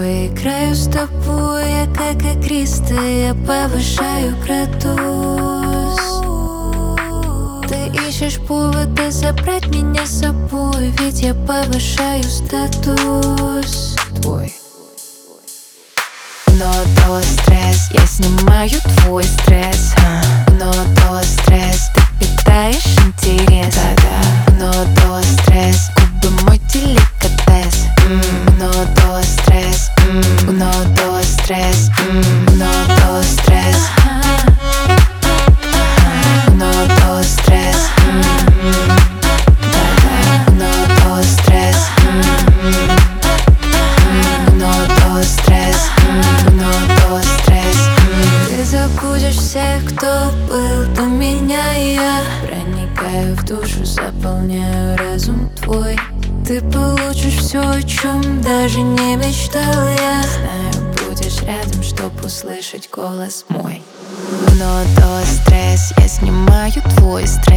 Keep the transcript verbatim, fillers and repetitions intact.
твой. Играю с тобой, я как игристо, я повышаю градус. Ты ищешь повода забрать меня с собой, ведь я повышаю статус твой. Но то стресс, я снимаю твой стресс. Но то стресс, ты питаешь интерес. Да-да. Но то стресс, губы мой деликатес. Но то стресс, но то стресс, но то стресс, но то стресс, да-да. Но то стресс, но то стресс, но то стресс. Ты забудешь всех, кто был до меня, и я проникаю в душу, заполняю разум твой. Ты получишь все, о чем даже не мечтал я. Знаю, будешь рядом, чтоб услышать голос мой. Но то стресс, я снимаю твой стресс.